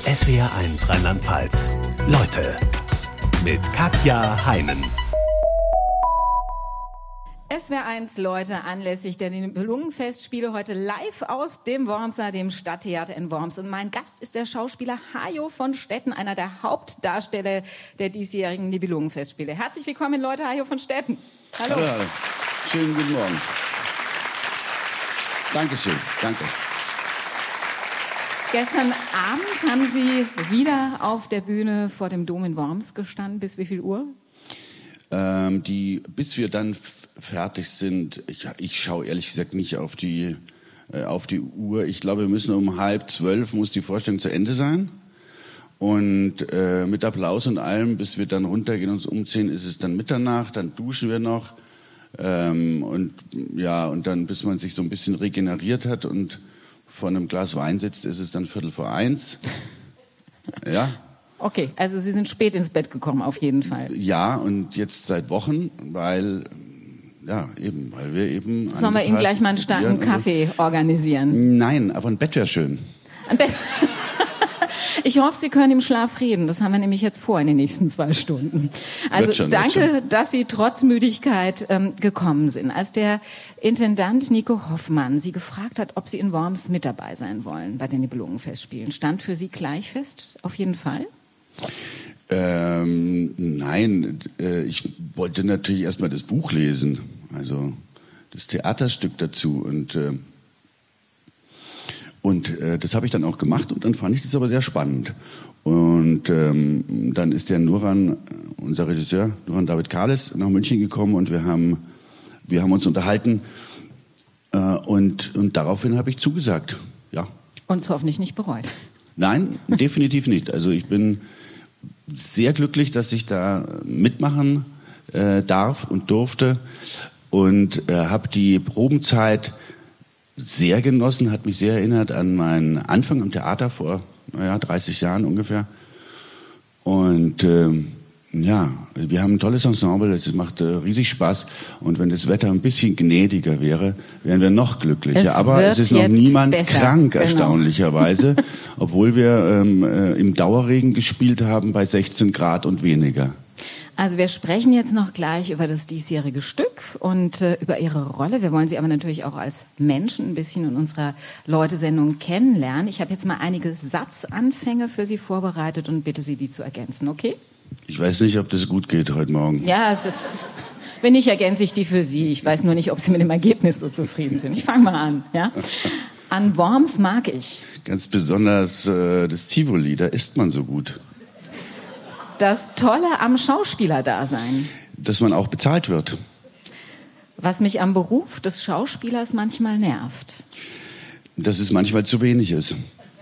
SWR1 Rheinland-Pfalz. Leute mit Katja Heinen. SWR1 Leute anlässlich der Nibelungenfestspiele heute live aus dem Wormser, dem Stadttheater in Worms. Und mein Gast ist der Schauspieler Hajo von Stetten, einer der Hauptdarsteller der diesjährigen Nibelungenfestspiele. Herzlich willkommen, Leute, Hajo von Stetten. Hallo. Hallo. Schönen guten Morgen. Dankeschön, danke. Gestern Abend haben Sie wieder auf der Bühne vor dem Dom in Worms gestanden. Bis wie viel Uhr? Bis wir dann fertig sind, ich schaue ehrlich gesagt nicht auf die Uhr. Ich glaube, wir müssen um 11:30 muss die Vorstellung zu Ende sein. Und mit Applaus und allem, bis wir dann runtergehen und uns umziehen, ist es dann Mitternacht, dann duschen wir noch. Und dann, bis man sich so ein bisschen regeneriert hat und vor einem Glas Wein sitzt, ist es dann 1:15. Ja. Okay, also Sie sind spät ins Bett gekommen, auf jeden Fall. Ja, und jetzt seit Wochen, weil wir eben... Sollen wir Ihnen gleich mal einen starken Kaffee organisieren? Nein, aber ein Bett wäre schön. Ein Bett. Ich hoffe, Sie können im Schlaf reden. Das haben wir nämlich jetzt vor in den nächsten 2 Stunden. Also danke, dass Sie trotz Müdigkeit gekommen sind. Als der Intendant Nico Hoffmann Sie gefragt hat, ob Sie in Worms mit dabei sein wollen bei den Nibelungenfestspielen, stand für Sie gleich fest? Auf jeden Fall? Nein, ich wollte natürlich erstmal das Buch lesen, also das Theaterstück dazu und das habe ich dann auch gemacht und dann fand ich das aber sehr spannend. Und dann ist der Nuran, unser Regisseur, Nuran David Kales, nach München gekommen und wir haben uns unterhalten und daraufhin habe ich zugesagt, ja. Und es hoffentlich nicht bereut. Nein, definitiv nicht. Also ich bin sehr glücklich, dass ich da mitmachen darf und durfte und habe die Probenzeit sehr genossen, hat mich sehr erinnert an meinen Anfang am Theater vor 30 Jahren ungefähr. Und wir haben ein tolles Ensemble, es macht riesig Spaß. Und wenn das Wetter ein bisschen gnädiger wäre, wären wir noch glücklicher. Aber es ist noch niemand krank, erstaunlicherweise, obwohl wir im Dauerregen gespielt haben bei 16 Grad und weniger. Also wir sprechen jetzt noch gleich über das diesjährige Stück und über Ihre Rolle. Wir wollen Sie aber natürlich auch als Menschen ein bisschen in unserer Leute-Sendung kennenlernen. Ich habe jetzt mal einige Satzanfänge für Sie vorbereitet und bitte Sie, die zu ergänzen, okay? Ich weiß nicht, ob das gut geht heute Morgen. Ja, wenn nicht, ergänze ich die für Sie. Ich weiß nur nicht, ob Sie mit dem Ergebnis so zufrieden sind. Ich fange mal an, ja? An Worms mag ich. Ganz besonders das Tivoli, da isst man so gut. Das Tolle am Schauspielerdasein. Dass man auch bezahlt wird. Was mich am Beruf des Schauspielers manchmal nervt. Dass es manchmal zu wenig ist.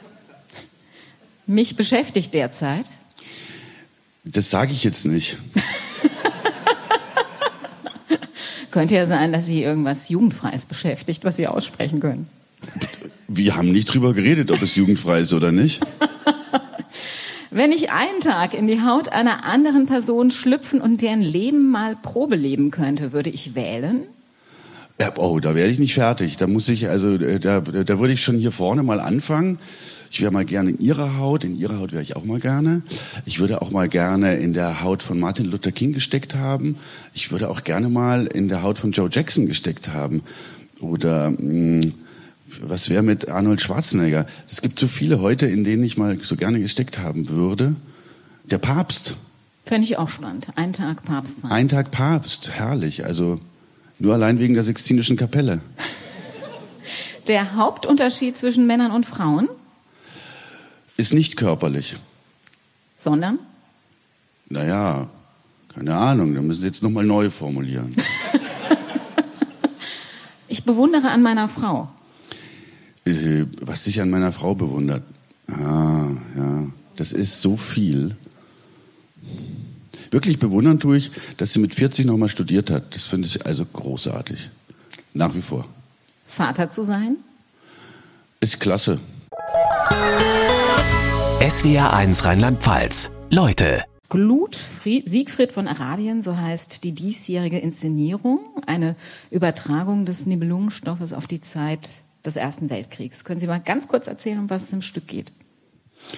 Mich beschäftigt derzeit. Das sage ich jetzt nicht. Könnte ja sein, dass Sie irgendwas Jugendfreies beschäftigt, was Sie aussprechen können. Wir haben nicht drüber geredet, ob es jugendfrei ist oder nicht. Wenn ich einen Tag in die Haut einer anderen Person schlüpfen und deren Leben mal Probe leben könnte, würde ich wählen? Ja, da werde ich nicht fertig. Da würde ich schon hier vorne mal anfangen. Ich wäre mal gerne in Ihrer Haut wäre ich auch mal gerne. Ich würde auch mal gerne in der Haut von Martin Luther King gesteckt haben. Ich würde auch gerne mal in der Haut von Joe Jackson gesteckt haben. Oder was wäre mit Arnold Schwarzenegger? Es gibt so viele heute, in denen ich mal so gerne gesteckt haben würde. Der Papst. Fände ich auch spannend. Ein Tag Papst sein. Ein Tag Papst, herrlich. Also nur allein wegen der Sixtinischen Kapelle. Der Hauptunterschied zwischen Männern und Frauen? Ist nicht körperlich. Sondern? Naja, keine Ahnung, da müssen Sie jetzt nochmal neu formulieren. Ich bewundere an meiner Frau. Was sich an meiner Frau bewundert. Das ist so viel. Wirklich bewundern tue ich, dass sie mit 40 nochmal studiert hat. Das finde ich also großartig. Nach wie vor. Vater zu sein? Ist klasse. SWR1 Rheinland-Pfalz. Leute. Glut Siegfried von Arabien, so heißt die diesjährige Inszenierung. Eine Übertragung des Nibelungenstoffes auf die Zeit des Ersten Weltkriegs. Können Sie mal ganz kurz erzählen, um was es im Stück geht?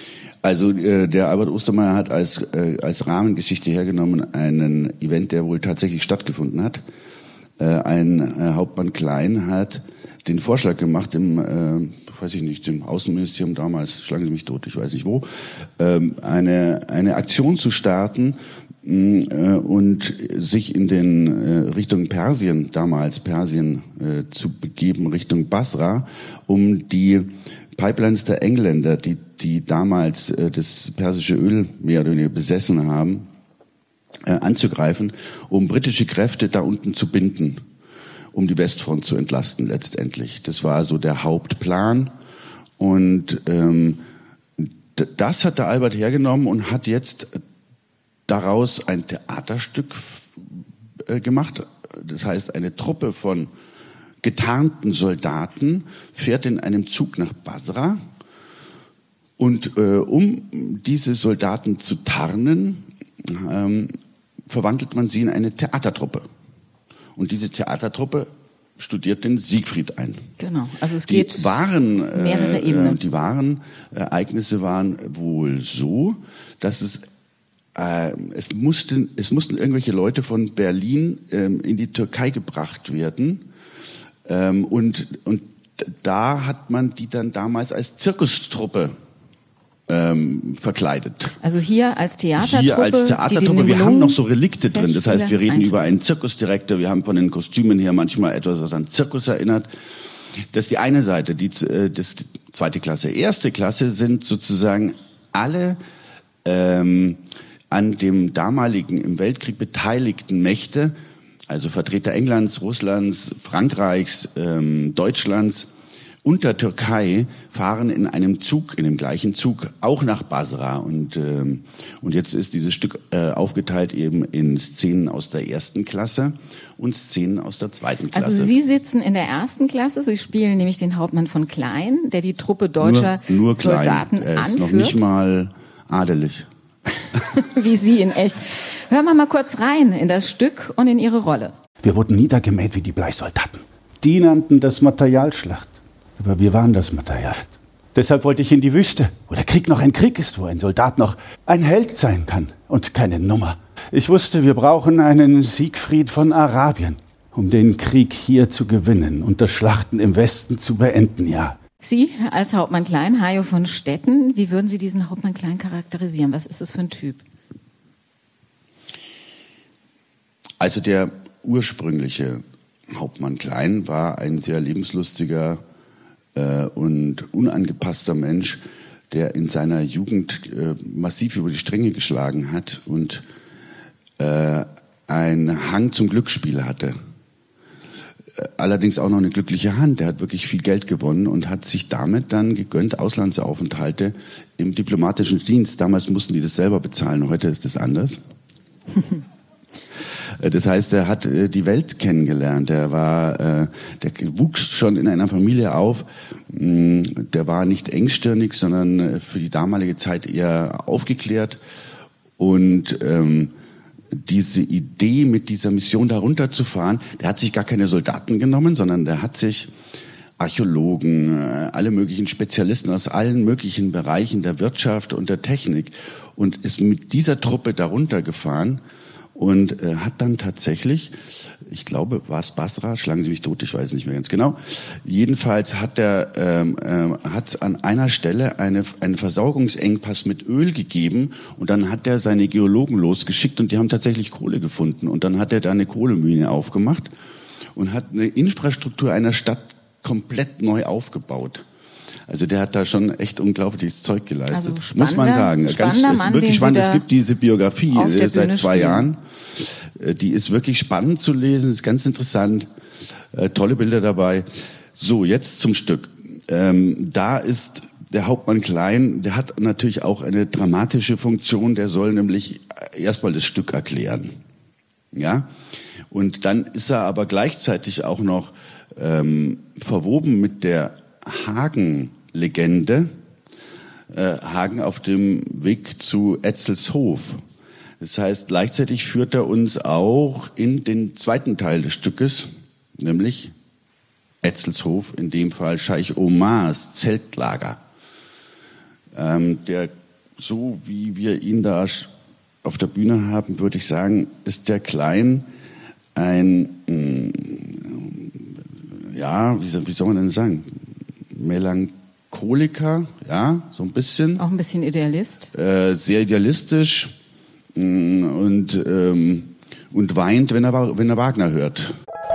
Also der Albert Ostermeier hat als Rahmengeschichte hergenommen einen Event, der wohl tatsächlich stattgefunden hat. Ein Hauptmann Klein hat den Vorschlag gemacht im Außenministerium damals, schlagen Sie mich tot, ich weiß nicht wo, eine Aktion zu starten und sich in den Richtung Persien zu begeben, Richtung Basra, um die Pipelines der Engländer, die damals das persische Öl mehr oder weniger besessen haben, anzugreifen, um britische Kräfte da unten zu binden, um die Westfront zu entlasten letztendlich. Das war so der Hauptplan. Und das hat der Albert hergenommen und hat jetzt daraus ein Theaterstück gemacht. Das heißt, eine Truppe von getarnten Soldaten fährt in einem Zug nach Basra. Und um diese Soldaten zu tarnen, verwandelt man sie in eine Theatertruppe. Und diese Theatertruppe studiert den Siegfried ein. Genau, also es geht mehrere Ebenen. Die wahren Ereignisse waren wohl so, dass es mussten irgendwelche Leute von Berlin in die Türkei gebracht werden. Und da hat man die dann damals als Zirkustruppe verkleidet. Also hier als Theatertruppe. Wir haben noch so Relikte drin. Das heißt, wir reden über einen Zirkusdirektor. Wir haben von den Kostümen her manchmal etwas, was an Zirkus erinnert. Das ist die eine Seite. Das zweite Klasse. Erste Klasse sind sozusagen alle an dem damaligen im Weltkrieg beteiligten Mächte, also Vertreter Englands, Russlands, Frankreichs, Deutschlands und der Türkei, fahren in dem gleichen Zug, auch nach Basra. Und jetzt ist dieses Stück aufgeteilt eben in Szenen aus der ersten Klasse und Szenen aus der zweiten Klasse. Also Sie sitzen in der ersten Klasse, Sie spielen nämlich den Hauptmann von Klein, der die Truppe deutscher nur Soldaten Klein. Er ist anführt. Noch nicht mal adelig. Wie Sie in echt. Hören wir mal kurz rein in das Stück und in Ihre Rolle. Wir wurden niedergemäht wie die Bleisoldaten. Die nannten das Materialschlacht. Aber wir waren das Material. Deshalb wollte ich in die Wüste, wo der Krieg noch ein Krieg ist, wo ein Soldat noch ein Held sein kann und keine Nummer. Ich wusste, wir brauchen einen Siegfried von Arabien, um den Krieg hier zu gewinnen und das Schlachten im Westen zu beenden, ja. Sie als Hauptmann Klein, Hajo von Stetten, wie würden Sie diesen Hauptmann Klein charakterisieren? Was ist das für ein Typ? Also der ursprüngliche Hauptmann Klein war ein sehr lebenslustiger und unangepasster Mensch, der in seiner Jugend massiv über die Stränge geschlagen hat und einen Hang zum Glücksspiel hatte. Allerdings auch noch eine glückliche Hand. Er hat wirklich viel Geld gewonnen und hat sich damit dann gegönnt Auslandsaufenthalte im diplomatischen Dienst. Damals mussten die das selber bezahlen, heute ist das anders. Das heißt, er hat die Welt kennengelernt. Der wuchs schon in einer Familie auf. Der war nicht engstirnig, sondern für die damalige Zeit eher aufgeklärt. Und diese Idee, mit dieser Mission da runterzufahren, der hat sich gar keine Soldaten genommen, sondern der hat sich Archäologen, alle möglichen Spezialisten aus allen möglichen Bereichen der Wirtschaft und der Technik und ist mit dieser Truppe da runtergefahren und hat dann tatsächlich, ich glaube, war es Basra, schlagen Sie mich tot, ich weiß nicht mehr ganz genau. Jedenfalls hat hat an einer Stelle einen Versorgungsengpass mit Öl gegeben und dann hat er seine Geologen losgeschickt und die haben tatsächlich Kohle gefunden und dann hat er da eine Kohlemine aufgemacht und hat eine Infrastruktur einer Stadt komplett neu aufgebaut. Also der hat da schon echt unglaubliches Zeug geleistet, also muss man sagen. Ganz Mann, wirklich spannend. Es gibt diese Biografie seit 2 Jahren. Die ist wirklich spannend zu lesen, ist ganz interessant. Tolle Bilder dabei. So, jetzt zum Stück. Da ist der Hauptmann Klein, der hat natürlich auch eine dramatische Funktion. Der soll nämlich erstmal das Stück erklären. Ja? Und dann ist er aber gleichzeitig auch noch verwoben mit der Hagen-Legende, Hagen auf dem Weg zu Etzelshof. Das heißt, gleichzeitig führt er uns auch in den zweiten Teil des Stückes, nämlich Etzelshof, in dem Fall Scheich Omars Zeltlager. Der so wie wir ihn da auf der Bühne haben, würde ich sagen, ist der Klein ein, wie soll man denn sagen, Melancholiker, ja, so ein bisschen. Auch ein bisschen Idealist. Sehr idealistisch und weint, wenn er Wagner hört.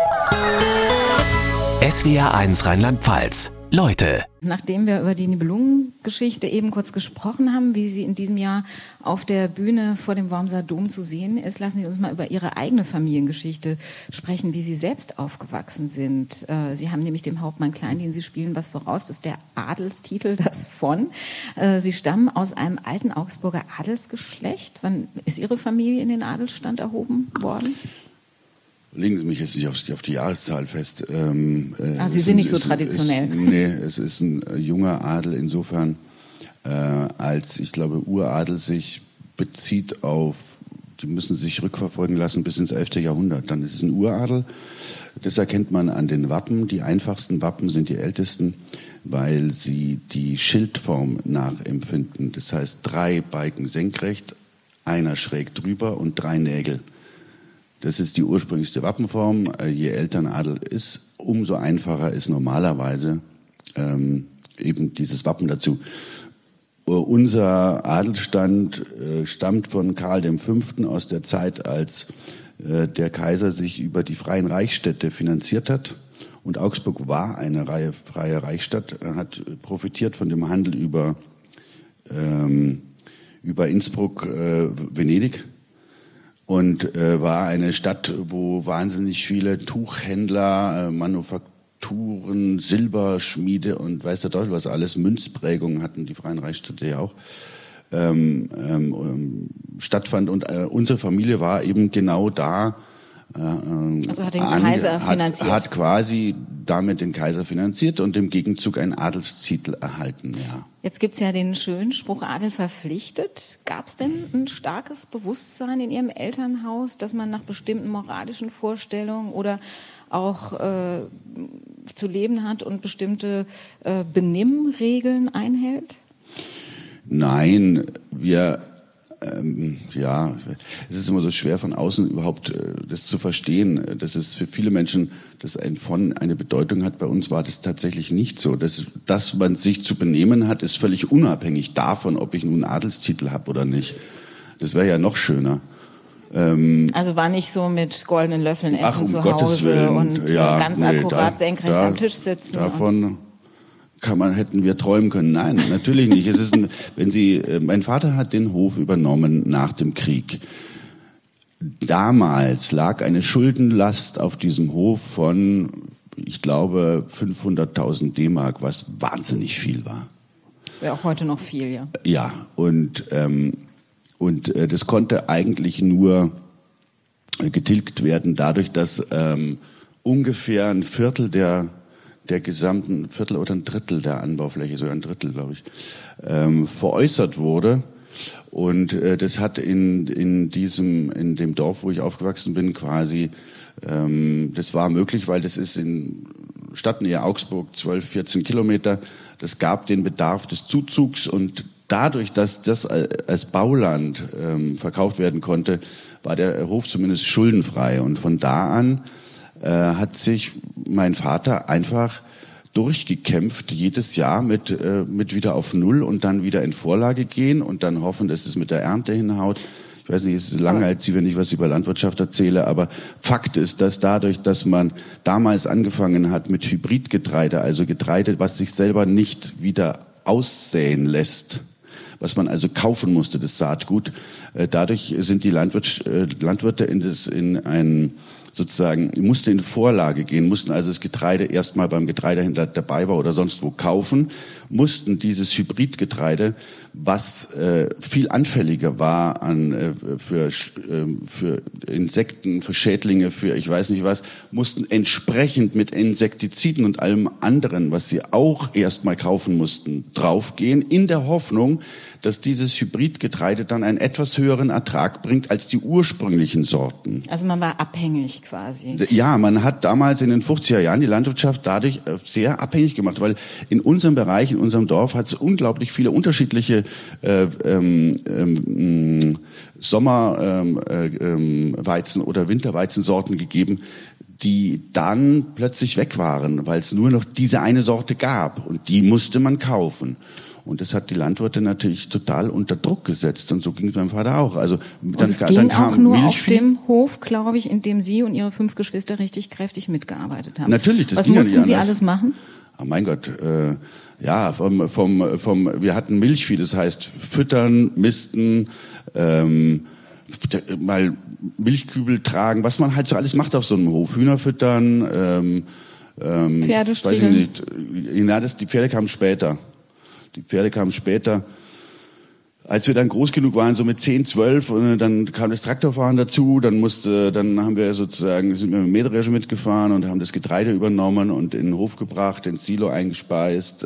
SWR1 Rheinland-Pfalz. Leute. Nachdem wir über die Nibelungengeschichte eben kurz gesprochen haben, wie sie in diesem Jahr auf der Bühne vor dem Wormser Dom zu sehen ist, lassen Sie uns mal über Ihre eigene Familiengeschichte sprechen, wie Sie selbst aufgewachsen sind. Sie haben nämlich dem Hauptmann Klein, den Sie spielen, was voraus, das ist der Adelstitel, das von. Sie stammen aus einem alten Augsburger Adelsgeschlecht. Wann ist Ihre Familie in den Adelsstand erhoben worden? Legen Sie mich jetzt nicht auf die Jahreszahl fest. Sie sind nicht so traditionell. Nee, es ist ein junger Adel insofern, als ich glaube Uradel sich bezieht auf, die müssen sich rückverfolgen lassen bis ins 11. Jahrhundert. Dann ist es ein Uradel. Das erkennt man an den Wappen. Die einfachsten Wappen sind die ältesten, weil sie die Schildform nachempfinden. Das heißt 3 Balken senkrecht, einer schräg drüber und 3 Nägel. Das ist die ursprünglichste Wappenform. Je älter ein Adel ist, umso einfacher ist normalerweise eben dieses Wappen dazu. Unser Adelsstand stammt von Karl V. aus der Zeit, als der Kaiser sich über die freien Reichsstädte finanziert hat. Und Augsburg war eine freie Reichsstadt, hat profitiert von dem Handel über Innsbruck, Venedig. Und war eine Stadt, wo wahnsinnig viele Tuchhändler, Manufakturen, Silberschmiede und weiß der Teufel was alles, Münzprägungen hatten, die freien Reichsstädte ja auch, stattfand. Und unsere Familie war eben genau da. Also hat den Kaiser finanziert. Hat quasi damit den Kaiser finanziert und im Gegenzug einen Adelstitel erhalten, ja. Jetzt gibt's ja den schönen Spruch, Adel verpflichtet. Gab's denn ein starkes Bewusstsein in Ihrem Elternhaus, dass man nach bestimmten moralischen Vorstellungen oder auch zu leben hat und bestimmte Benimmregeln einhält? Nein, es ist immer so schwer von außen überhaupt das zu verstehen. Das ist für viele Menschen, dass ein von eine Bedeutung hat. Bei uns war das tatsächlich nicht so. Dass man sich zu benehmen hat, ist völlig unabhängig davon, ob ich nun einen Adelstitel habe oder nicht. Das wäre ja noch schöner. Also war nicht so mit goldenen Löffeln essen zu Hause und ganz akkurat senkrecht am Tisch sitzen. Davon hätten wir träumen können. Nein, natürlich nicht. Es ist mein Vater hat den Hof übernommen nach dem Krieg. Damals lag eine Schuldenlast auf diesem Hof von, ich glaube, 500.000 D-Mark, was wahnsinnig viel war. Wäre auch heute noch viel, ja. Ja, und das konnte eigentlich nur getilgt werden dadurch, dass ungefähr ein Viertel der gesamten Viertel oder ein Drittel der Anbaufläche, sogar ein Drittel, glaube ich, veräußert wurde. Und das hat in dem Dorf, wo ich aufgewachsen bin, quasi, das war möglich, weil das ist in Stadtnähe Augsburg 12, 14 Kilometer. Das gab den Bedarf des Zuzugs und dadurch, dass das als Bauland verkauft werden konnte, war der Hof zumindest schuldenfrei. Und von da an hat sich mein Vater einfach durchgekämpft, jedes Jahr mit wieder auf Null und dann wieder in Vorlage gehen und dann hoffen, dass es mit der Ernte hinhaut. Ich weiß nicht, es ist lange als wenn ich was über Landwirtschaft erzähle, aber Fakt ist, dass dadurch, dass man damals angefangen hat mit Hybridgetreide, also Getreide, was sich selber nicht wieder aussäen lässt, was man also kaufen musste, das Saatgut, dadurch sind die Landwirte musste in Vorlage gehen, mussten also das Getreide erstmal beim Getreidehändler dabei war oder sonst wo kaufen, mussten dieses Hybridgetreide, was viel anfälliger war für Insekten, für Schädlinge, für ich weiß nicht was, mussten entsprechend mit Insektiziden und allem anderen, was sie auch erstmal kaufen mussten, draufgehen, in der Hoffnung, dass dieses Hybridgetreide dann einen etwas höheren Ertrag bringt als die ursprünglichen Sorten. Also man war abhängig quasi. Ja, man hat damals in den 50er Jahren die Landwirtschaft dadurch sehr abhängig gemacht, weil in unserem Bereich, in unserem Dorf hat es unglaublich viele unterschiedliche Sommerweizen oder Winterweizensorten gegeben, die dann plötzlich weg waren, weil es nur noch diese eine Sorte gab und die musste man kaufen. Und das hat die Landwirte natürlich total unter Druck gesetzt und so ging es meinem Vater auch. Also dann kam auch nur Milchvieh auf dem Hof, glaube ich, in dem Sie und Ihre 5 Geschwister richtig kräftig mitgearbeitet haben. Natürlich, das Was ging ja nicht mussten Sie anders. alles machen? Oh mein Gott, ja, wir hatten Milchvieh, das heißt füttern, misten, mal Milchkübel tragen, was man halt so alles macht auf so einem Hof. Hühner füttern, Pferde striegeln. Die Pferde kamen später. Als wir dann groß genug waren, so mit 10, 12, und dann kam das Traktorfahren dazu, sind wir mit dem Mähdrescher mitgefahren und haben das Getreide übernommen und in den Hof gebracht, ins Silo eingespeist.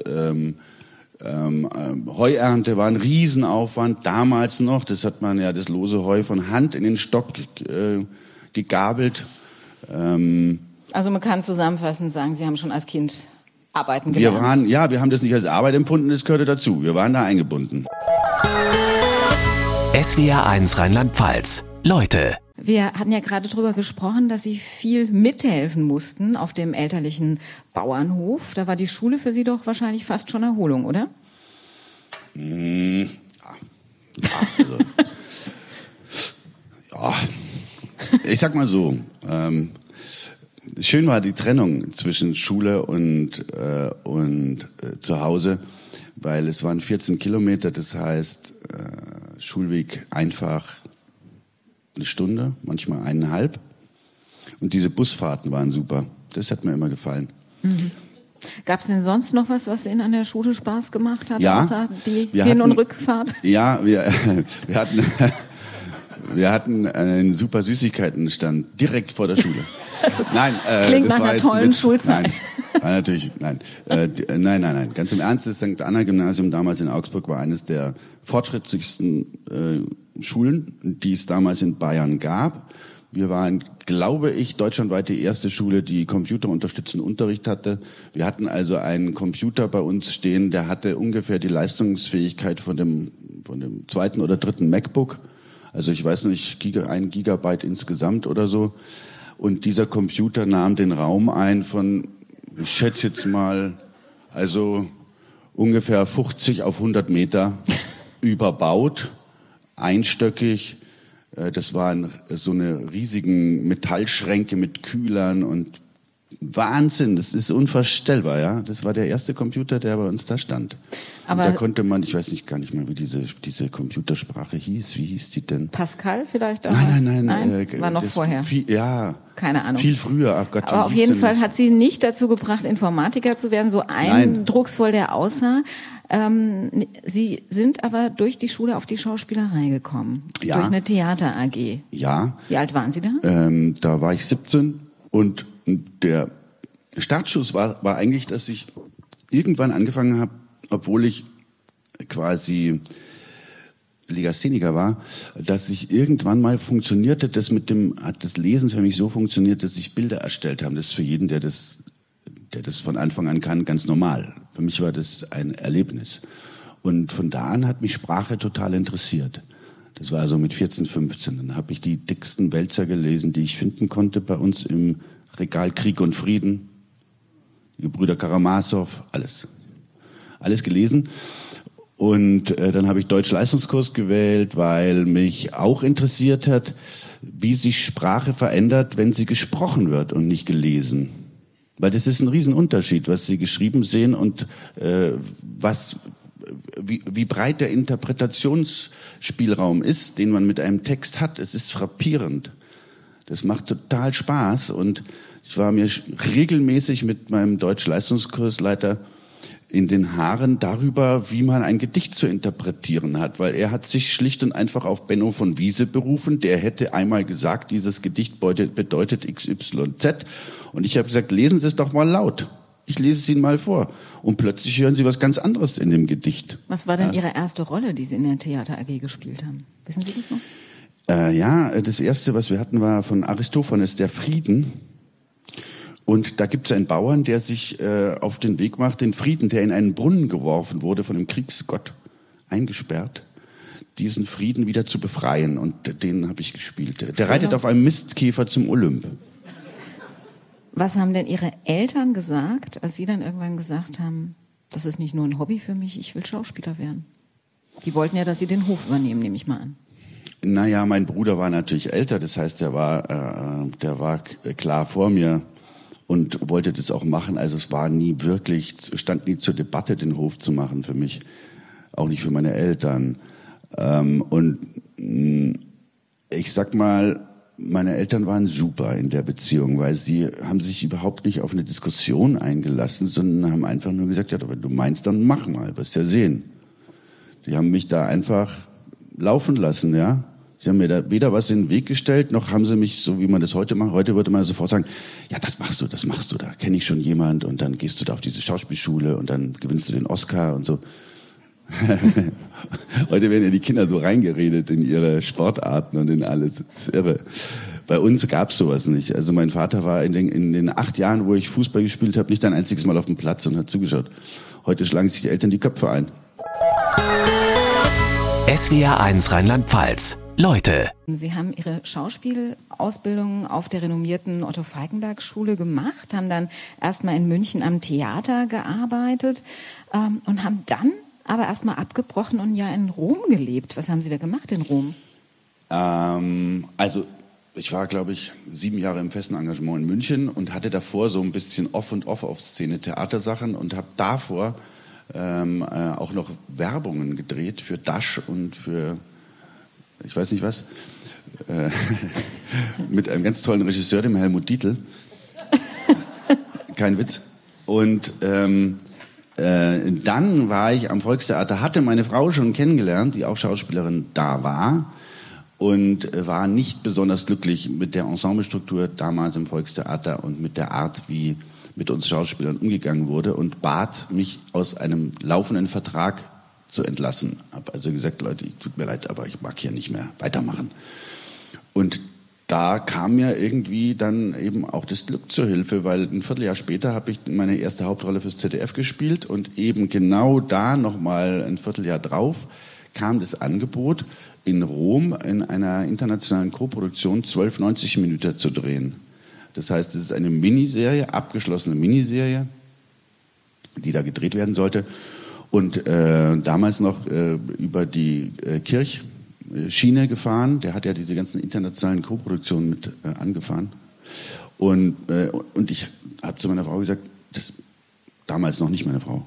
Heuernte war ein Riesenaufwand, damals noch, das hat man ja das lose Heu von Hand in den Stock gegabelt. Also man kann zusammenfassend sagen, Sie haben schon als Kind arbeiten gelernt. Wir haben das nicht als Arbeit empfunden, das gehörte dazu. Wir waren da eingebunden. SWR1 Rheinland-Pfalz. Leute. Wir hatten ja gerade drüber gesprochen, dass Sie viel mithelfen mussten auf dem elterlichen Bauernhof. Da war die Schule für Sie doch wahrscheinlich fast schon Erholung, oder? Ich sag mal so, schön war die Trennung zwischen Schule und zu Hause, weil es waren 14 Kilometer, das heißt Schulweg einfach eine Stunde, manchmal 1,5. Und diese Busfahrten waren super. Das hat mir immer gefallen. Mhm. Gab es denn sonst noch was Ihnen an der Schule Spaß gemacht hat, ja, außer die Hin- und Rückfahrt? Ja, wir hatten einen super Süßigkeitenstand direkt vor der Schule. Klingt nach einer tollen Schulzeit. Nein. Ganz im Ernst, das St. Anna Gymnasium damals in Augsburg war eines der fortschrittlichsten Schulen, die es damals in Bayern gab. Wir waren, glaube ich, deutschlandweit die erste Schule, die computerunterstützenden Unterricht hatte. Wir hatten also einen Computer bei uns stehen, der hatte ungefähr die Leistungsfähigkeit von dem 2. oder 3. MacBook. Also ich weiß nicht, 1 Gigabyte insgesamt oder so. Und dieser Computer nahm den Raum ein von, ich schätze jetzt mal, also ungefähr 50 auf 100 Meter überbaut, einstöckig. Das waren so eine riesigen Metallschränke mit Kühlern und Wahnsinn, das ist unvorstellbar, ja. Das war der erste Computer, der bei uns da stand. Aber da konnte man, ich weiß gar nicht mehr, wie diese Computersprache hieß. Wie hieß die denn? Pascal vielleicht auch? Nein. War noch vorher. Keine Ahnung. Viel früher. Ach Gott, aber auf jeden Fall hat Sie nicht dazu gebracht, Informatiker zu werden, so eindrucksvoll der aussah. Sie sind aber durch die Schule auf die Schauspielerei gekommen. Ja. Durch eine Theater AG. Ja. Wie alt waren Sie da? Da war ich 17 und der Startschuss war eigentlich, dass ich irgendwann angefangen habe, obwohl ich quasi Legastheniker war, dass ich irgendwann mal funktionierte, hat das Lesen für mich so funktioniert, dass ich Bilder erstellt habe. Das ist für jeden, der das von Anfang an kann, ganz normal. Für mich war das ein Erlebnis. Und von da an hat mich Sprache total interessiert. Das war so mit 14, 15. Dann habe ich die dicksten Wälzer gelesen, die ich finden konnte bei uns im Regal Krieg und Frieden, die Gebrüder Karamasow, alles gelesen. Und dann habe ich Deutsch-Leistungskurs gewählt, weil mich auch interessiert hat, wie sich Sprache verändert, wenn sie gesprochen wird und nicht gelesen. Weil das ist ein Riesenunterschied, was Sie geschrieben sehen und wie breit der Interpretationsspielraum ist, den man mit einem Text hat. Es ist frappierend. Das macht total Spaß und ich war mir regelmäßig mit meinem Deutsch-Leistungskursleiter in den Haaren darüber, wie man ein Gedicht zu interpretieren hat, weil er hat sich schlicht und einfach auf Benno von Wiese berufen, der hätte einmal gesagt, dieses Gedicht bedeutet XYZ und ich habe gesagt, lesen Sie es doch mal laut. ich lese es Ihnen mal vor. Und plötzlich hören Sie was ganz anderes in dem Gedicht. Was war denn Ihre erste Rolle, die Sie in der Theater AG gespielt haben? Wissen Sie das noch? Das erste, was wir hatten, war von Aristophanes, der Frieden. Und da gibt es einen Bauern, der sich auf den Weg macht, den Frieden, der in einen Brunnen geworfen wurde, von dem Kriegsgott eingesperrt, diesen Frieden wieder zu befreien. Und den habe ich gespielt. Der reitet auf einem Mistkäfer zum Olymp. Was haben denn Ihre Eltern gesagt, als Sie dann irgendwann gesagt haben, das ist nicht nur ein Hobby für mich, ich will Schauspieler werden? Die wollten ja, dass Sie den Hof übernehmen, nehme ich mal an. Naja, mein Bruder war natürlich älter, das heißt, der war klar vor mir und wollte das auch machen. Also es stand nie zur Debatte, den Hof zu machen für mich, auch nicht für meine Eltern. Ich sag mal, meine Eltern waren super in der Beziehung, weil sie haben sich überhaupt nicht auf eine Diskussion eingelassen, sondern haben einfach nur gesagt, ja, wenn du meinst, dann mach mal, wirst ja sehen. Die haben mich da einfach laufen lassen, ja. Sie haben mir da weder was in den Weg gestellt, noch haben sie mich, so wie man das heute macht, heute würde man sofort sagen, ja, das machst du, da kenne ich schon jemand und dann gehst du da auf diese Schauspielschule und dann gewinnst du den Oscar und so. Heute werden ja die Kinder so reingeredet in ihre Sportarten und in alles. Das ist irre. Bei uns gab's sowas nicht. Also mein Vater war in den 8 Jahren, wo ich Fußball gespielt habe, nicht ein einziges Mal auf dem Platz und hat zugeschaut. Heute schlagen sich die Eltern die Köpfe ein. SWR 1 Rheinland-Pfalz. Leute. Sie haben Ihre Schauspielausbildung auf der renommierten Otto-Falckenberg-Schule gemacht, haben dann erstmal in München am Theater gearbeitet und haben dann aber erstmal abgebrochen und ja in Rom gelebt. Was haben Sie da gemacht in Rom? Also ich war, glaube ich, 7 Jahre im festen Engagement in München und hatte davor so ein bisschen Off- und Off-Szene Theatersachen und habe davor auch noch Werbungen gedreht für Dash und für, ich weiß nicht was, mit einem ganz tollen Regisseur, dem Helmut Dietl. Kein Witz. Und dann war ich am Volkstheater, hatte meine Frau schon kennengelernt, die auch Schauspielerin da war und war nicht besonders glücklich mit der Ensemblestruktur damals im Volkstheater und mit der Art, wie mit uns Schauspielern umgegangen wurde und bat mich aus einem laufenden Vertrag zu entlassen. Hab also gesagt, Leute, tut mir leid, aber ich mag hier nicht mehr weitermachen. Und da kam mir irgendwie dann eben auch das Glück zur Hilfe, weil ein Vierteljahr später habe ich meine erste Hauptrolle fürs ZDF gespielt und eben genau da nochmal ein Vierteljahr drauf kam das Angebot, in Rom in einer internationalen Koproduktion 12 90-Minuten zu drehen. Das heißt, es ist eine Miniserie, abgeschlossene Miniserie, die da gedreht werden sollte und damals noch über die Kirchschiene gefahren. Der hat ja diese ganzen internationalen Koproduktionen mit angefahren. Und ich habe zu meiner Frau gesagt, damals noch nicht meine Frau,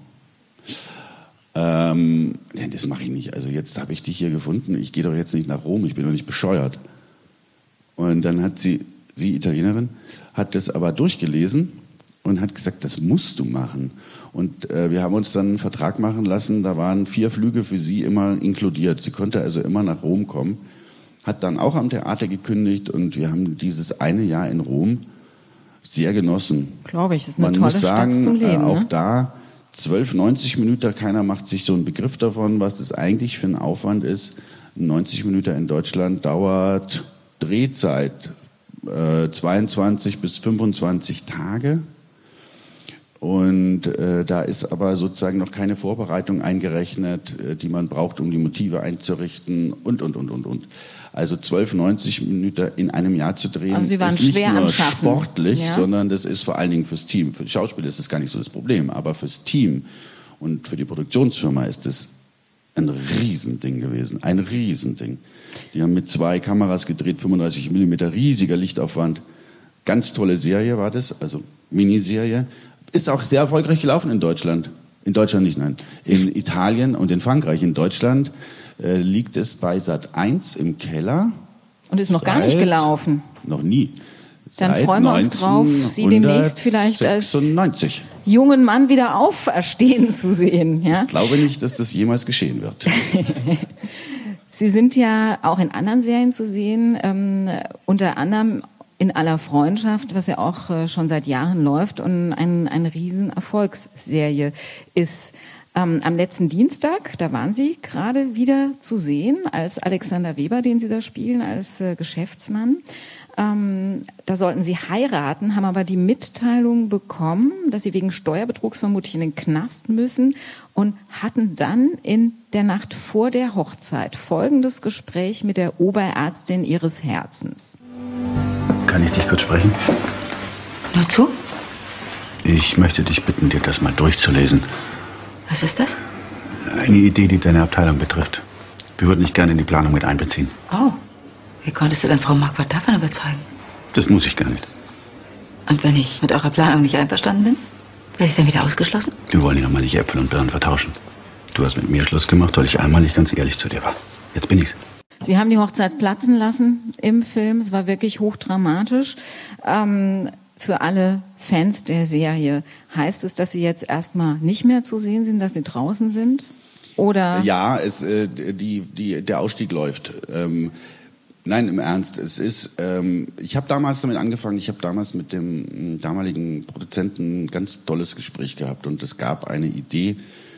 das mache ich nicht. Also jetzt habe ich dich hier gefunden, ich gehe doch jetzt nicht nach Rom, ich bin doch nicht bescheuert. Und dann hat sie Italienerin, hat das aber durchgelesen und hat gesagt, das musst du machen. Und wir haben uns dann einen Vertrag machen lassen, da waren 4 Flüge für sie immer inkludiert. Sie konnte also immer nach Rom kommen, hat dann auch am Theater gekündigt und wir haben dieses eine Jahr in Rom sehr genossen. Glaube ich, das ist eine tolle Stadt zum Leben. Auch da 12 90-Minuten, keiner macht sich so einen Begriff davon, was das eigentlich für ein Aufwand ist. 90 Minuten in Deutschland dauert Drehzeit 22 bis 25 Tage. Und da ist aber sozusagen noch keine Vorbereitung eingerechnet, die man braucht, um die Motive einzurichten und. Also 12 90 in einem Jahr zu drehen, also Sie waren ist nicht schwer nur am Schaffen. Sportlich, Ja. sondern das ist vor allen Dingen fürs Team. Für die Schauspieler ist das gar nicht so das Problem, aber fürs Team und für die Produktionsfirma ist das ein Riesending gewesen, ein Riesending. Die haben mit 2 Kameras gedreht, 35 Millimeter, riesiger Lichtaufwand. Ganz tolle Serie war das, also Miniserie. Ist auch sehr erfolgreich gelaufen in Deutschland. In Deutschland nicht, nein. In Italien und in Frankreich. In Deutschland liegt es bei Sat.1 im Keller. Und ist noch gar nicht gelaufen. Noch nie. Dann freuen wir uns drauf, Sie demnächst vielleicht als jungen Mann wieder auferstehen zu sehen. Ja? Ich glaube nicht, dass das jemals geschehen wird. Sie sind ja auch in anderen Serien zu sehen, unter anderem in aller Freundschaft, was ja auch schon seit Jahren läuft und eine riesen Erfolgsserie ist. Am letzten Dienstag, da waren Sie gerade wieder zu sehen als Alexander Weber, den Sie da spielen, als Geschäftsmann. Da sollten Sie heiraten, haben aber die Mitteilung bekommen, dass Sie wegen Steuerbetrugs vermutlich in den Knast müssen und hatten dann in der Nacht vor der Hochzeit folgendes Gespräch mit der Oberärztin Ihres Herzens. Kann ich dich kurz sprechen? Nur zu? Ich möchte dich bitten, dir das mal durchzulesen. Was ist das? Eine Idee, die deine Abteilung betrifft. Wir würden dich gerne in die Planung mit einbeziehen. Oh, wie konntest du denn Frau Marquardt davon überzeugen? Das muss ich gar nicht. Und wenn ich mit eurer Planung nicht einverstanden bin, werde ich dann wieder ausgeschlossen? Wir wollen ja mal nicht Äpfel und Birnen vertauschen. Du hast mit mir Schluss gemacht, weil ich einmal nicht ganz ehrlich zu dir war. Jetzt bin ich's. Sie haben die Hochzeit platzen lassen im Film. Es war wirklich hochdramatisch. Für alle Fans der Serie heißt es, dass Sie jetzt erstmal nicht mehr zu sehen sind, dass Sie draußen sind? Oder? Ja, der Ausstieg läuft. Nein, im Ernst. Ich habe damals damit angefangen. Ich habe damals mit dem damaligen Produzenten ein ganz tolles Gespräch gehabt und es gab eine Idee,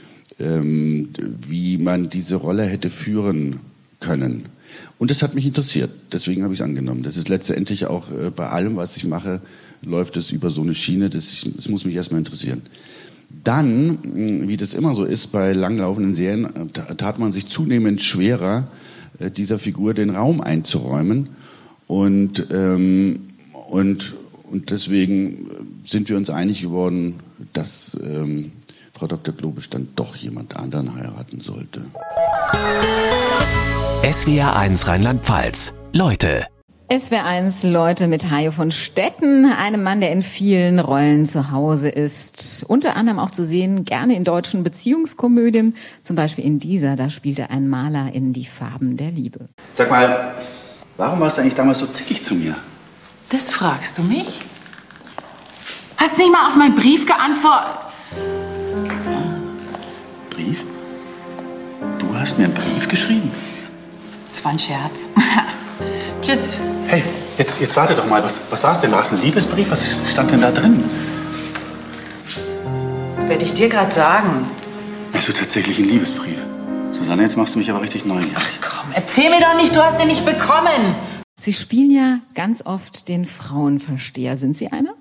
wie man diese Rolle hätte führen können. Und das hat mich interessiert. Deswegen habe ich es angenommen. Das ist letztendlich auch bei allem, was ich mache, läuft es über so eine Schiene. Das muss mich erstmal interessieren. Dann, wie das immer so ist bei langlaufenden Serien, tat man sich zunehmend schwerer, dieser Figur den Raum einzuräumen. Und deswegen sind wir uns einig geworden, dass Frau Dr. Globisch dann doch jemand anderen heiraten sollte. SWR1 Rheinland-Pfalz. Leute. SWR1 Leute mit Hajo von Stetten, einem Mann, der in vielen Rollen zu Hause ist. Unter anderem auch zu sehen, gerne in deutschen Beziehungskomödien, zum Beispiel in dieser, da spielt er einen Maler in Die Farben der Liebe. Sag mal, warum warst du eigentlich damals so zickig zu mir? Das fragst du mich? Hast nicht mal auf meinen Brief geantwortet? Brief? Du hast mir einen Brief geschrieben? Das war ein Scherz. Tschüss. Hey, jetzt warte doch mal. Was war's denn? War es ein Liebesbrief? Was stand denn da drin? Werde ich dir gerade sagen. Also tatsächlich ein Liebesbrief. Susanne, jetzt machst du mich aber richtig neugierig. Ach komm, erzähl mir doch nicht, du hast ihn nicht bekommen. Sie spielen ja ganz oft den Frauenversteher. Sind Sie einer?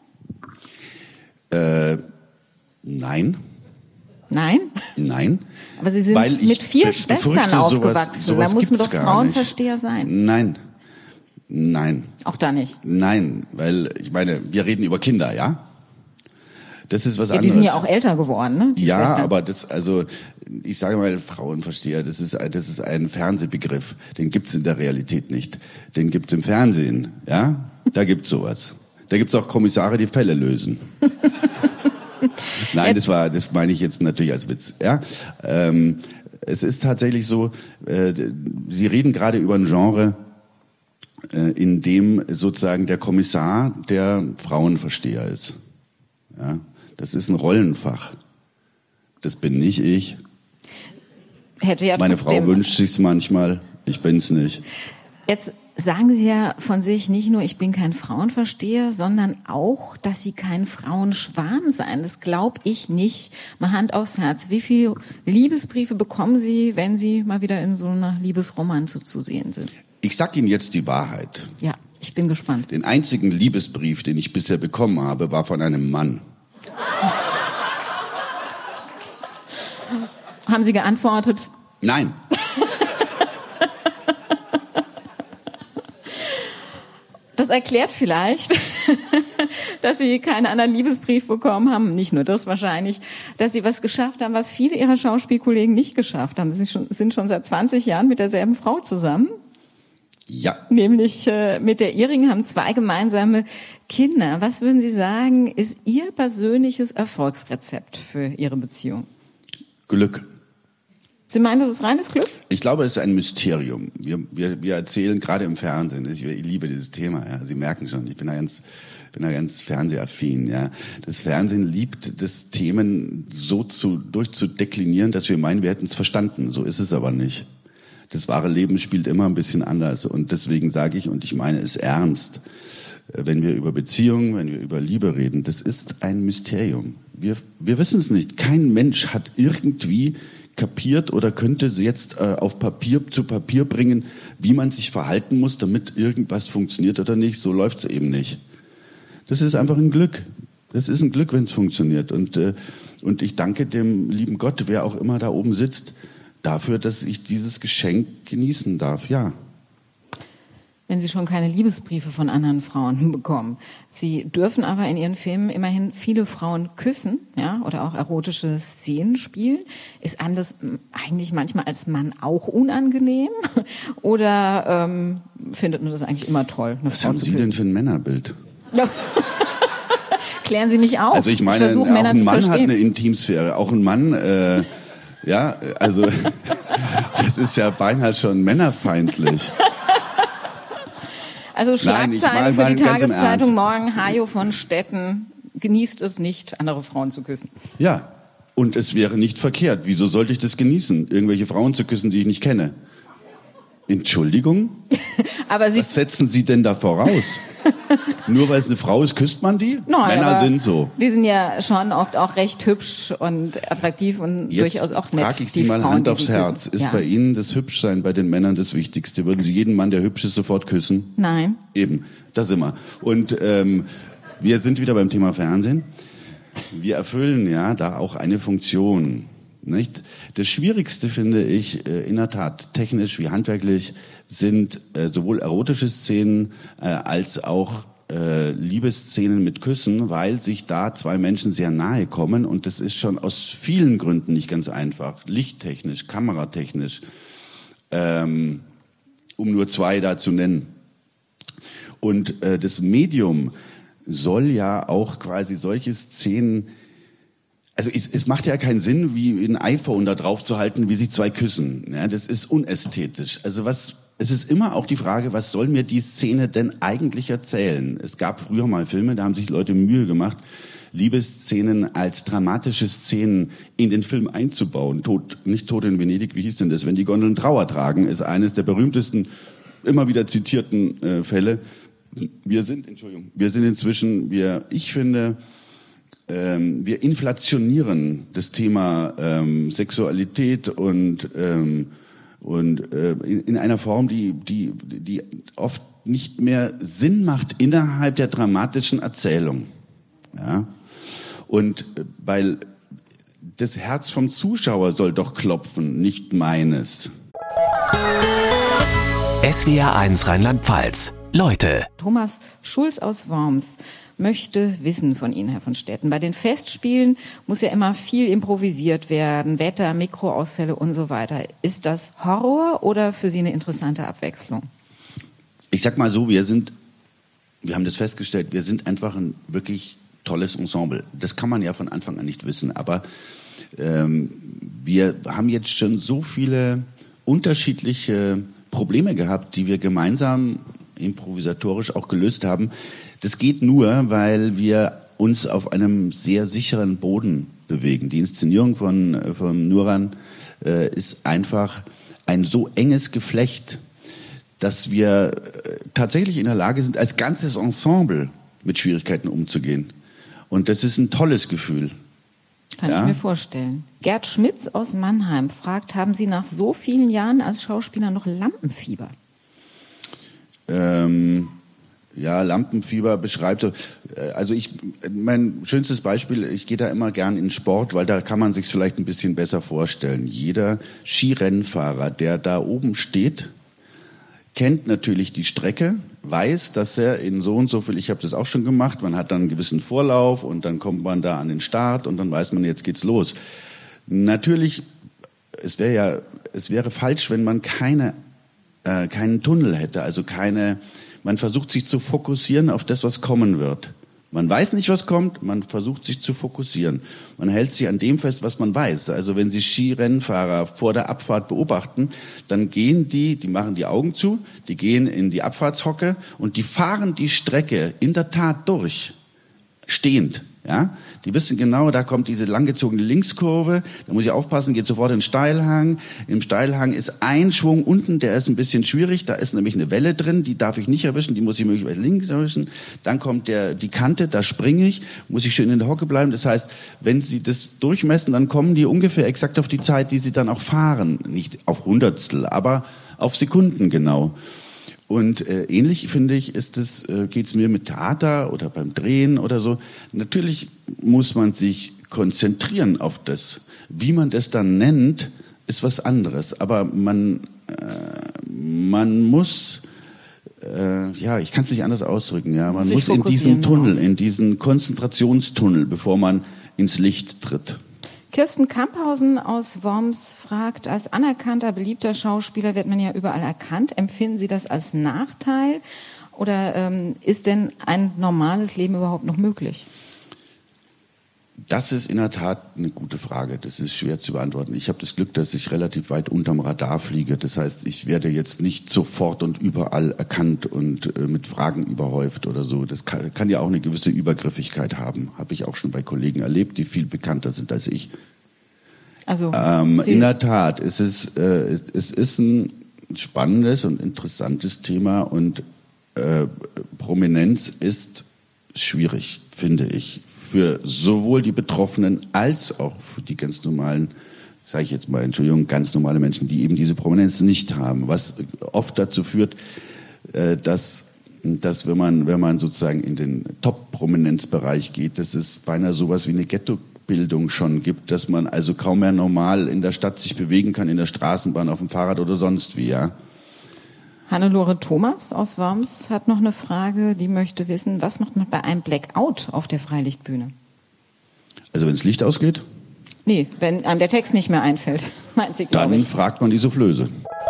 Nein. Nein? Nein. Aber Sie sind mit 4 Schwestern aufgewachsen. Sowas da muss man doch gar Frauenversteher nicht. sein. Nein. Auch da nicht? Nein, weil ich meine, wir reden über Kinder, ja? Das ist was anderes. Die sind ja auch älter geworden, ne? Die ja, Schwestern. aber ich sage mal, Frauenversteher, das ist ein Fernsehbegriff. Den gibt's in der Realität nicht. Den gibt's im Fernsehen, ja? Da gibt's sowas. Da gibt's auch Kommissare, die Fälle lösen. Nein, das meine ich jetzt natürlich als Witz, ja? Es ist tatsächlich so, Sie reden gerade über ein Genre, in dem sozusagen der Kommissar der Frauenversteher ist. Ja, das ist ein Rollenfach. Das bin nicht ich. Hätte ja Meine trotzdem. Frau wünscht sich's manchmal, ich bin's nicht. Jetzt sagen Sie ja von sich nicht nur, ich bin kein Frauenversteher, sondern auch, dass Sie kein Frauenschwarm seien. Das glaube ich nicht. Mal Hand aufs Herz. Wie viele Liebesbriefe bekommen Sie, wenn Sie mal wieder in so einer Liebesromanze zu sehen sind? Ich sag Ihnen jetzt die Wahrheit. Ja, ich bin gespannt. Den einzigen Liebesbrief, den ich bisher bekommen habe, war von einem Mann. Haben Sie geantwortet? Nein. Das erklärt vielleicht, dass Sie keinen anderen Liebesbrief bekommen haben. Nicht nur das wahrscheinlich, dass Sie was geschafft haben, was viele Ihrer Schauspielkollegen nicht geschafft haben. Sie sind schon seit 20 Jahren mit derselben Frau zusammen. Ja. Nämlich mit der Ihrigen, haben 2 gemeinsame Kinder. Was würden Sie sagen, ist Ihr persönliches Erfolgsrezept für Ihre Beziehung? Glück. Sie meinen, das ist reines Glück? Ich glaube, es ist ein Mysterium. Wir erzählen gerade im Fernsehen, ich liebe dieses Thema, ja. Sie merken schon, ich bin da ganz fernsehaffin, ja. Das Fernsehen liebt das Themen so durchzudeklinieren, dass wir meinen, wir hätten es verstanden. So ist es aber nicht. Das wahre Leben spielt immer ein bisschen anders. Und deswegen sage ich, und ich meine es ernst, wenn wir über Beziehungen, wenn wir über Liebe reden, das ist ein Mysterium. Wir wissen es nicht. Kein Mensch hat irgendwie kapiert oder könnte sie jetzt zu Papier bringen, wie man sich verhalten muss, damit irgendwas funktioniert oder nicht. So läuft es eben nicht. Das ist einfach ein Glück. Das ist ein Glück, wenn es funktioniert. Und ich danke dem lieben Gott, wer auch immer da oben sitzt, dafür, dass ich dieses Geschenk genießen darf. Ja. Wenn Sie schon keine Liebesbriefe von anderen Frauen bekommen. Sie dürfen aber in Ihren Filmen immerhin viele Frauen küssen, ja, oder auch erotische Szenen spielen. Ist einem das eigentlich manchmal als Mann auch unangenehm? Oder findet man das eigentlich immer toll, eine Was Frau haben zu Sie küssen? denn für ein Meinbild? Klären Sie mich auf. Also ich meine, versuche, auch Männer ein Mann zu hat verstehen. eine Intimsphäre. Auch ein Mann, ja, also das ist ja beinahe schon männerfeindlich. Also Nein, ich Schlagzeilen für meine die ganz im Tageszeitung Ernst. morgen, Hajo von Stetten genießt es nicht, andere Frauen zu küssen. Ja, und es wäre nicht verkehrt. Wieso sollte ich das genießen, irgendwelche Frauen zu küssen, die ich nicht kenne? Entschuldigung? Aber Sie, Was setzen Sie denn da voraus? Nur weil es eine Frau ist, küsst man die? Nein, Männer aber sind so. Die sind ja schon oft auch recht hübsch und attraktiv und Jetzt durchaus auch nett. frage ich Sie die mal Frauen, Hand die aufs Sie Herz. küssen. Ist Ja. bei Ihnen das Hübschsein bei den Männern das Wichtigste? Würden Sie jeden Mann, der hübsch ist, sofort küssen? Nein. Eben, da sind wir. Und wir sind wieder beim Thema Fernsehen. Wir erfüllen ja da auch eine Funktion. Nicht? Das Schwierigste finde ich in der Tat, technisch wie handwerklich, sind sowohl erotische Szenen als auch Liebesszenen mit Küssen, weil sich da zwei Menschen sehr nahe kommen und das ist schon aus vielen Gründen nicht ganz einfach. Lichttechnisch, kameratechnisch, um nur zwei da zu nennen. Und das Medium soll ja auch quasi solche Szenen, also es macht ja keinen Sinn, wie ein iPhone da drauf zu halten, wie sich zwei küssen. Ja, das ist unästhetisch. Also es ist immer auch die Frage, was soll mir die Szene denn eigentlich erzählen? Es gab früher mal Filme, da haben sich Leute Mühe gemacht, Liebesszenen als dramatische Szenen in den Film einzubauen. Nicht Tod in Venedig, wie hieß denn das? Wenn die Gondeln Trauer tragen, ist eines der berühmtesten, immer wieder zitierten Fälle. Wir sind inzwischen, ich finde, wir inflationieren das Thema Sexualität und in einer Form, die oft nicht mehr Sinn macht innerhalb der dramatischen Erzählung. Ja? Und weil das Herz vom Zuschauer soll doch klopfen, nicht meines. SWR1 Rheinland-Pfalz. Leute. Thomas Schulz aus Worms möchte wissen von Ihnen, Herr von Stetten. Bei den Festspielen muss ja immer viel improvisiert werden, Wetter, Mikroausfälle und so weiter. Ist das Horror oder für Sie eine interessante Abwechslung? Ich sag mal so, wir haben das festgestellt, wir sind einfach ein wirklich tolles Ensemble. Das kann man ja von Anfang an nicht wissen, aber wir haben jetzt schon so viele unterschiedliche Probleme gehabt, die wir gemeinsam improvisatorisch auch gelöst haben. Das geht nur, weil wir uns auf einem sehr sicheren Boden bewegen. Die Inszenierung von Nuran ist einfach ein so enges Geflecht, dass wir tatsächlich in der Lage sind, als ganzes Ensemble mit Schwierigkeiten umzugehen. Und das ist ein tolles Gefühl. Kann ich mir vorstellen. Gerd Schmitz aus Mannheim fragt, haben Sie nach so vielen Jahren als Schauspieler noch Lampenfieber? Ja, Lampenfieber beschreibt, also mein schönstes Beispiel, ich gehe da immer gern in Sport, weil da kann man sich's vielleicht ein bisschen besser vorstellen. Jeder Skirennfahrer, der da oben steht, kennt natürlich die Strecke, weiß, dass er in so und so viel, ich habe das auch schon gemacht, man hat dann einen gewissen Vorlauf und dann kommt man da an den Start und dann weiß man, jetzt geht's los. Natürlich, es wäre falsch, wenn man keinen Tunnel hätte, also man versucht sich zu fokussieren auf das, was kommen wird. Man weiß nicht, was kommt, man versucht sich zu fokussieren. Man hält sich an dem fest, was man weiß. Also wenn Sie Skirennfahrer vor der Abfahrt beobachten, dann die machen die Augen zu, die gehen in die Abfahrtshocke und die fahren die Strecke in der Tat durch, stehend. Ja, die wissen genau, da kommt diese langgezogene Linkskurve, da muss ich aufpassen, geht sofort in den Steilhang. Im Steilhang ist ein Schwung unten, der ist ein bisschen schwierig, da ist nämlich eine Welle drin, die darf ich nicht erwischen, die muss ich möglicherweise links erwischen. Dann kommt die Kante, da springe ich, muss ich schön in der Hocke bleiben. Das heißt, wenn Sie das durchmessen, dann kommen die ungefähr exakt auf die Zeit, die Sie dann auch fahren. Nicht auf Hundertstel, aber auf Sekunden genau. Und ähnlich, finde ich, geht's mir mit Theater oder beim Drehen oder so. Natürlich muss man sich konzentrieren auf das. Wie man das dann nennt, ist was anderes. Aber man muss, ich kann es nicht anders ausdrücken. Ja, man muss in diesen Tunnel, in diesen Konzentrationstunnel, bevor man ins Licht tritt. Kirsten Kamphausen aus Worms fragt, als anerkannter, beliebter Schauspieler wird man ja überall erkannt. Empfinden Sie das als Nachteil oder ist denn ein normales Leben überhaupt noch möglich? Das ist in der Tat eine gute Frage. Das ist schwer zu beantworten. Ich habe das Glück, dass ich relativ weit unterm Radar fliege. Das heißt, ich werde jetzt nicht sofort und überall erkannt und mit Fragen überhäuft oder so. Das kann ja auch eine gewisse Übergriffigkeit haben. Habe ich auch schon bei Kollegen erlebt, die viel bekannter sind als ich. Also in der Tat, es ist ein spannendes und interessantes Thema und Prominenz ist schwierig, finde ich. Für sowohl die Betroffenen als auch für die ganz normalen, sage ich jetzt mal, Entschuldigung, ganz normale Menschen, die eben diese Prominenz nicht haben. Was oft dazu führt, dass wenn man sozusagen in den Top-Prominenzbereich geht, dass es beinahe sowas wie eine Ghettobildung schon gibt, dass man also kaum mehr normal in der Stadt sich bewegen kann, in der Straßenbahn, auf dem Fahrrad oder sonst wie, ja. Hannelore Thomas aus Worms hat noch eine Frage, die möchte wissen, was macht man bei einem Blackout auf der Freilichtbühne? Also wenn das Licht ausgeht? Nee, wenn einem der Text nicht mehr einfällt, meint sie, glaube ich. Dann fragt man die Soufflöse.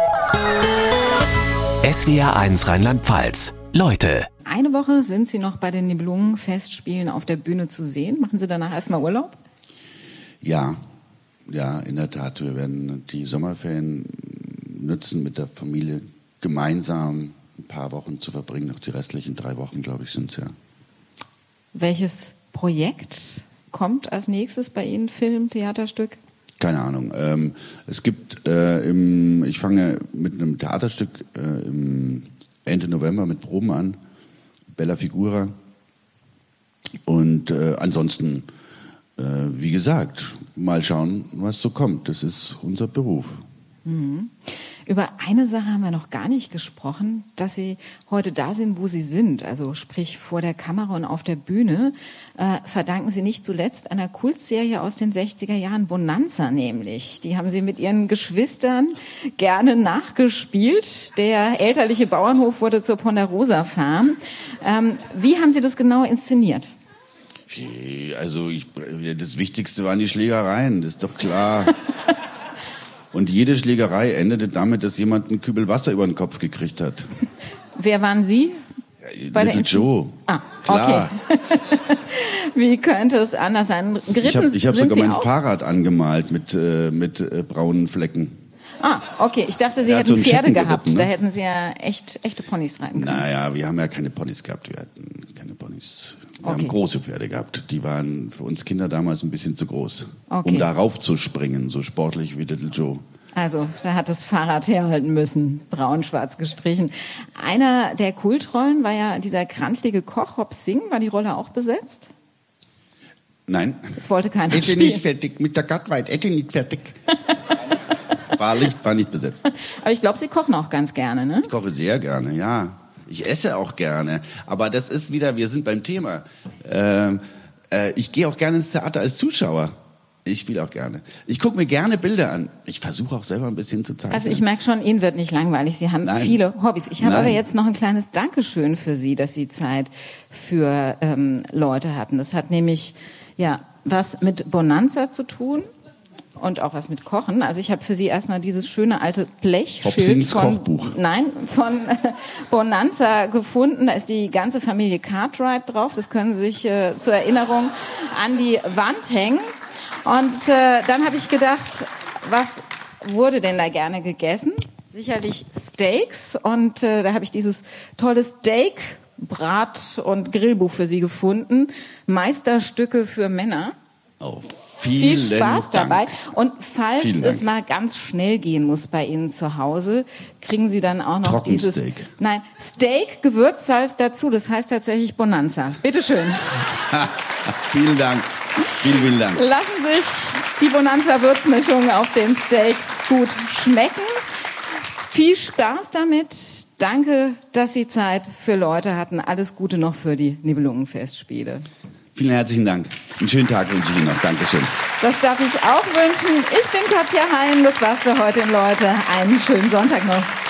SWR1 Rheinland-Pfalz. Leute. Eine Woche sind Sie noch bei den Nibelungen-Festspielen auf der Bühne zu sehen. Machen Sie danach erstmal Urlaub? Ja, in der Tat. Wir werden die Sommerferien nutzen mit der Familie, gemeinsam ein paar Wochen zu verbringen. Noch die restlichen 3 Wochen, glaube ich, sind es ja. Welches Projekt kommt als nächstes bei Ihnen? Film, Theaterstück? Keine Ahnung. Es gibt, ich fange mit einem Theaterstück im Ende November mit Proben an. Bella Figura. Und ansonsten, wie gesagt, mal schauen, was so kommt. Das ist unser Beruf. Mhm. Über eine Sache haben wir noch gar nicht gesprochen, dass Sie heute da sind, wo Sie sind, also sprich vor der Kamera und auf der Bühne, verdanken Sie nicht zuletzt einer Kultserie aus den 60er Jahren, Bonanza nämlich. Die haben Sie mit Ihren Geschwistern gerne nachgespielt. Der elterliche Bauernhof wurde zur Ponderosa Farm. Wie haben Sie das genau inszeniert? Also das Wichtigste waren die Schlägereien, das ist doch klar. Und jede Schlägerei endete damit, dass jemand einen Kübel Wasser über den Kopf gekriegt hat. Wer waren Sie? Little Joe. Ah, klar. Okay. Wie könnte es anders sein? Ich habe sogar mein Fahrrad angemalt mit braunen Flecken. Ah, okay. Ich dachte, Sie hätten so Pferde gehabt. Geritten, ne? Da hätten Sie ja echte Ponys reiten können. Naja, wir haben ja keine Ponys gehabt. Wir hatten keine Ponys. Wir haben große Pferde gehabt. Die waren für uns Kinder damals ein bisschen zu groß, um darauf zu springen, so sportlich wie Little Joe. Also, da hat das Fahrrad herhalten müssen, braun-schwarz gestrichen. Einer der Kultrollen war ja dieser kranflige Koch, Hop Singh. War die Rolle auch besetzt? Nein. Es wollte keiner spielen. Spiel. Nicht fertig mit der Gattweit, nicht fertig. War nicht besetzt. Aber ich glaube, Sie kochen auch ganz gerne, ne? Ich koche sehr gerne, ja. Ich esse auch gerne. Aber das ist wieder, wir sind beim Thema. Ich gehe auch gerne ins Theater als Zuschauer. Ich spiele auch gerne. Ich gucke mir gerne Bilder an. Ich versuche auch selber ein bisschen zu zeigen. Also ich merke schon, Ihnen wird nicht langweilig. Sie haben viele Hobbys. Ich habe aber jetzt noch ein kleines Dankeschön für Sie, dass Sie Zeit für Leute hatten. Das hat nämlich was mit Bonanza zu tun. Und auch was mit Kochen. Also ich habe für Sie erstmal dieses schöne alte Blechschild von Bonanza gefunden. Da ist die ganze Familie Cartwright drauf. Das können Sie sich zur Erinnerung an die Wand hängen. Und dann habe ich gedacht, was wurde denn da gerne gegessen? Sicherlich Steaks. Und da habe ich dieses tolle Steak Brat- und Grillbuch für Sie gefunden. Meisterstücke für Männer. Oh, viel Spaß Dank. dabei. Und falls es mal ganz schnell gehen muss bei Ihnen zu Hause, kriegen Sie dann auch noch dieses Steak, Gewürzsalz dazu. Das heißt tatsächlich Bonanza. Bitteschön. Vielen Dank. Vielen Dank. Lassen sich die Bonanza-Würzmischung auf den Steaks gut schmecken. Viel Spaß damit. Danke, dass Sie Zeit für Leute hatten. Alles Gute noch für die Nibelungenfestspiele. Vielen herzlichen Dank. Einen schönen Tag wünsche ich Ihnen noch. Dankeschön. Das darf ich auch wünschen. Ich bin Katja Hein. Das war's für heute in Leute. Einen schönen Sonntag noch.